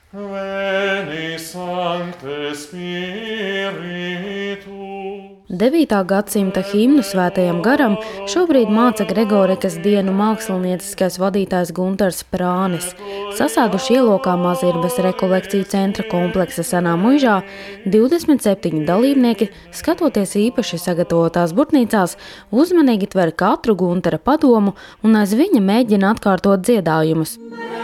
Veni Sancte Spiritus. 9. gadsimta himnu Svētajam garam šobrīd māca Gregorikas dienu mākslinieckais vadītājs Guntars Prānis. Sasāduši ielokā Mazirbes rekolekciju centra kompleksa senā muižā 27 dalībnieki, skatoties īpaši sagatavotās burtnīcās, uzmanīgi tver katru Guntara padomu un aiz viņa mēģina atkārtot dziedājumus.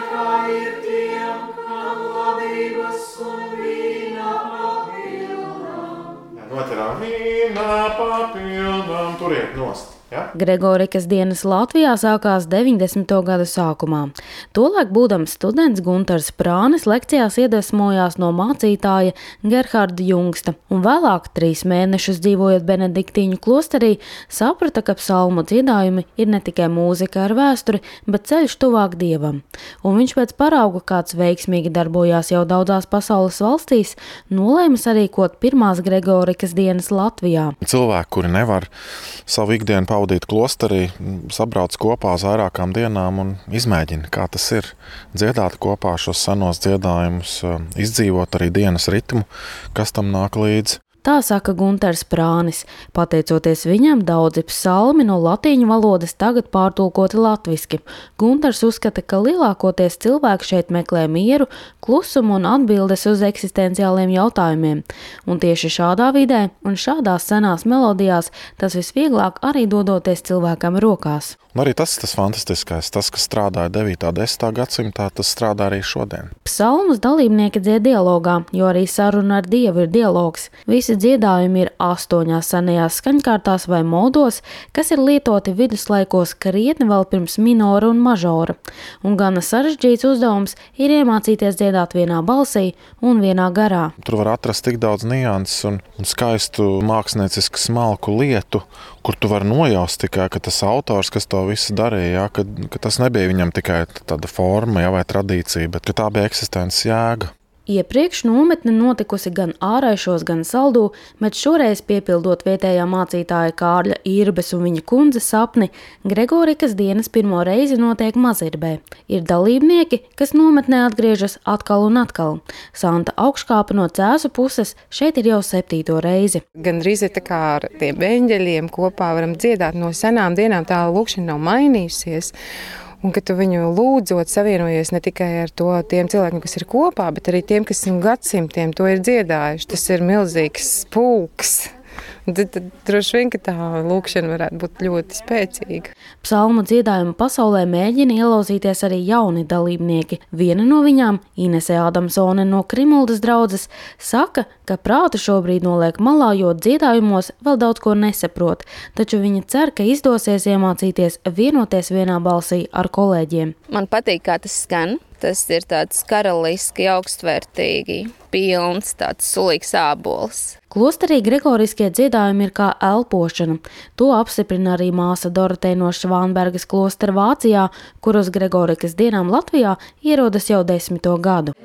Notirām vīnā, papildām, turiet nost. Ja? Gregorikas dienas Latvijā sākās 90. gadu sākumā. Tolaik būdams students Guntars Prānis lekcijās iedvesmojās no mācītāja Gerharda Jungsta un vēlāk 3 mēnešus dzīvojot Benediktīņu klosterī, saprata, ka psalmu dziedājumi ir ne tikai mūzika ar vēsturi, bet ceļš tuvāk Dievam. Un viņš pēc parauga, kāds veiksmīgi darbojās jau daudzās pasaules valstīs, nolēma sarīkot pirmās Gregorikas dienas Latvijā. Cilvēki, kuri nevar savu ikdienu pavadīt klosterī, sabrauc kopā uz vairākām dienām un izmēģina, kā tas ir dziedāt kopā šos senos dziedājumus, izdzīvot arī dienas ritmu, kas tam nāk līdzi. Tā saka Guntars Prānis. Pateicoties viņam, daudzi psalmi no latīņu valodas tagad pārtulkoti latviski. Guntars uzskata, ka lielākoties cilvēki šeit meklē mieru, klusumu un atbildes uz eksistenciāliem jautājumiem. Un tieši šādā vidē un šādās senās melodijās tas visvieglāk arī dodoties cilvēkam rokās. Un arī tas fantastiskais, tas, kas strādāja 9. un 10. gadsimtā, tas strādā arī šodien. Psalmus dalībnieki dzied dialogā, jo arī saruna ar Dievu ir dialogs. Visi dziedājumi ir 8 senajās skaņkārtās vai modos, kas ir lietoti viduslaikos krietni vēl pirms minora un mažora. Un gana sarežģīts uzdevums ir iemācīties dziedāt vienā balsī un vienā garā. Tur var atrast tik daudz nianses un skaistu māksliniecisku smalku lietu, kur tu vari nojaust tikai, ka tas autors, kas to visu darīja, ka tas nebija viņam tikai tāda forma vai tradīcija, bet ka tā bija eksistences jēga. Iepriekš nometne notikusi gan Āraišos, gan Saldū, bet šoreiz piepildot vietējā mācītāja Kārļa Irbes un viņa kundzes sapni, Gregorikas dienas pirmo reizi notiek Mazirbē. Ir dalībnieki, kas nometnē atgriežas atkal un atkal. Santa Augškāpa no Cēsu puses šeit ir jau 7. reizi. Gan drīz ir tā kā ar tiem eņģeļiem kopā varam dziedāt no senām dienām, tā lūkšana nav mainījusies. Un ka tu viņu lūdzot savienojies ne tikai ar tiem cilvēkiem, kas ir kopā, bet arī tiem, kas gadsimtiem to ir dziedājuši. Tas ir milzīgs pulks. Tad droši vien, ka tā lūkšana varētu būt ļoti spēcīga. Psalmu dziedājumu pasaulē mēģina ielauzīties arī jauni dalībnieki. Viena no viņām, Inese Adamsone no Krimuldas draudzes, saka, ka prātu šobrīd noliek malā, jo dziedājumos vēl daudz ko nesaprot, taču viņa cer, ka izdosies iemācīties vienoties vienā balsī ar kolēģiem. Man patīk, kā tas skan. Tas ir tāds karaliski, augstvērtīgi, pilns, tāds sulīgs ābols. Klosterī gregoriskie dziedājumi ir kā elpošana. To apstiprina arī māsa Dorotei no Švānbergas klostera Vācijā, kur uz Gregorikas dienām Latvijā ierodas jau 10. gadu.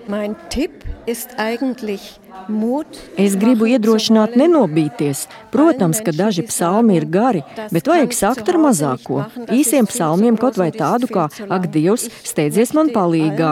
Es gribu iedrošināt nenobīties. Protams, ka daži psalmi ir gari, bet vajag sākt ar mazāko. Īsiem psalmiem kaut vai tādu kā Ak, Dievs, steidzies man palīgā.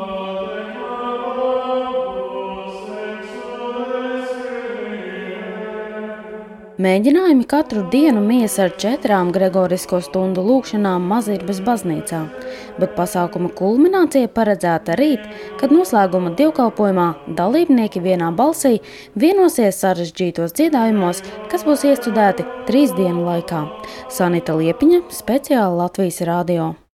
Mēģinājumi katru dienu mies ar 4 gregorisko stundu lūkšanām Mazirbes baznīcā, bet pasākuma kulminācija paredzēta rīt, kad noslēguma dievkalpojumā dalībnieki vienā balsī vienosies sarežģītos dziedājumos, kas būs iestudēti 3 dienu laikā. Sanita Liepiņa, speciāli Latvijas radio.